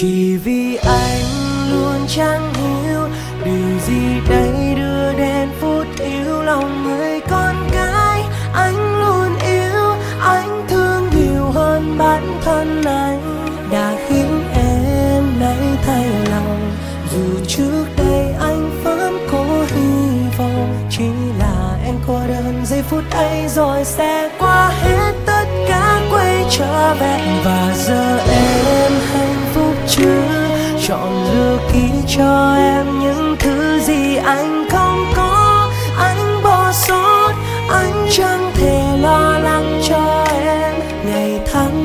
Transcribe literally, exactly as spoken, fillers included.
Chỉ vì anh luôn chẳng hiểu điều gì đây đưa đến phút yếu lòng người con gái. Anh luôn yêu, anh thương nhiều hơn bản thân anh, đã khiến em nay thay lòng. Dù trước đây anh vẫn có hy vọng, chỉ là em cô đơn giây phút ấy rồi sẽ qua hết, tất cả quay trở về. Và giờ em hạnh phúc chưa, chọn lựa kỹ cho em những thứ gì anh không có. Anh bỏ sót, anh chẳng thể lo lắng cho em ngày tháng